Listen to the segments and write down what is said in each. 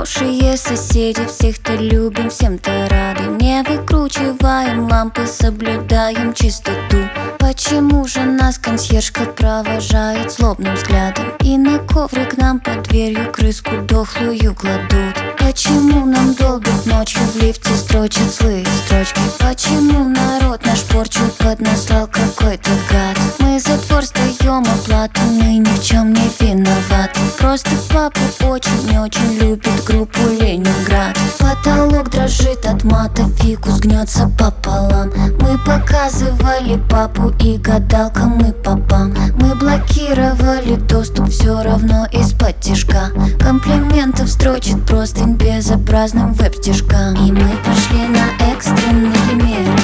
хорошие соседи, всех-то любим, всем-то рады. Не выкручиваем лампы, соблюдаем чистоту. Почему же нас консьержка провожает злобным взглядом и на коврик нам под дверью крыску дохлую кладут? Почему нам долбят ночью в лифте, строчат злые строчки? Почему народ наш порчу поднасрал какой-то гад? Мы за двор сдаем оплату, мы ни в чем не виноваты. Просто папа очень-очень любит группу Ленинград. Потолок дрожит от мата, фикус гнется пополам. Мы показывали папу и гадалкам мы попам. Мы блокировали доступ все равно из-под тишка. Комплиментов строчит простынь безобразным веб-стишкам. И мы пошли на экстренные меры.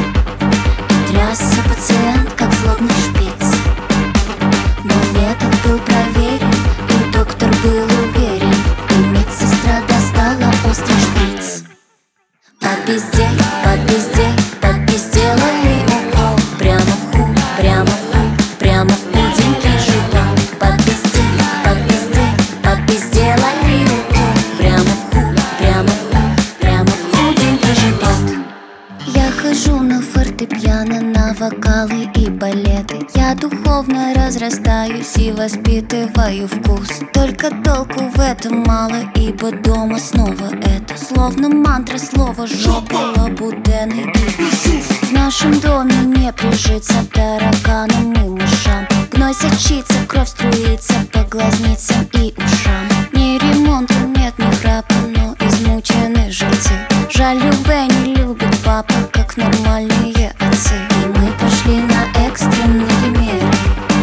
И трясся пациент, как злобный шпиц. Но метод был проверен, и доктор был уверен. И медсестра достала острый шприц. По пизде, по пизде, по пизде сделали укол. Прямо в ху, прямо в ху, прямо в худенький живот. По пизде, по пизде, по пизде сделали укол. Прямо в ху, прямо в ху, прямо в худенький живот. Я хожу на фортепиано, на вокалы и балеты. Я духовно разрастаюсь и воспитываю вкус. Только толку в этом мало, ибо дома снова это словно мантра, слово жопа, лабудены и Иисус. В нашем доме не прижиться тараканам и мышам. Гной сочится, кровь струится по глазницам и ушам. Ни ремонта, нет ни храпа, но измучены жильцы. Жаль, Любэ не любит папа, как нормальные отцы. И мы пошли на экстренные меры.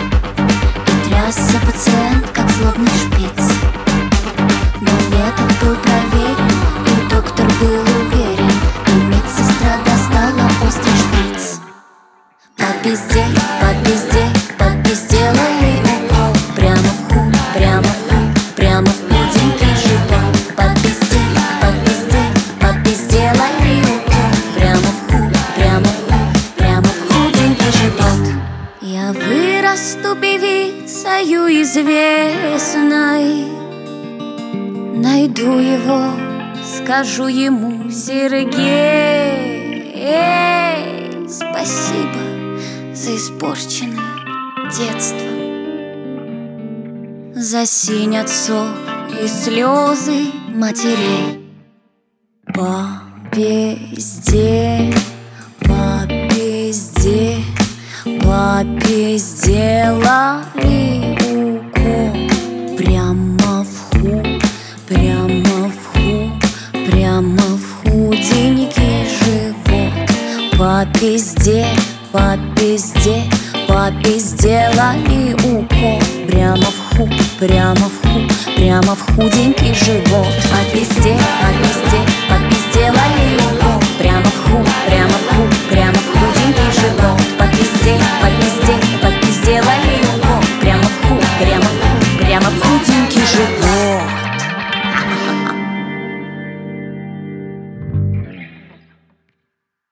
И трясся пациент, как злобный шпиц. Но метод был проверен, и доктор был уверен. И медсестра достала острый шприц. По пизде, по пизде, по пизде сделали укол. Прямо в ху, прямо в ху, прямо в худенький живот. По пизде, по пизде, по пизде сделали укол. Прямо в ху, прямо в ху, прямо в худенький живот. Я вырасту певицею известной. Найду его, скажу ему: Сергей, спасибо за испорченное детство, за синь отцов и слезы матерей. По пизде, по пизде, по пизде сделали укол. Прямо в ху, прямо в ху, прямо в худенький живот. По пизде, по пизде, по пизде сделали укол. Прямо в ху, прямо в ху, прямо в худенький живот. По пизде, по пизде, по пизде сделали укол. Прямо в ху, прямо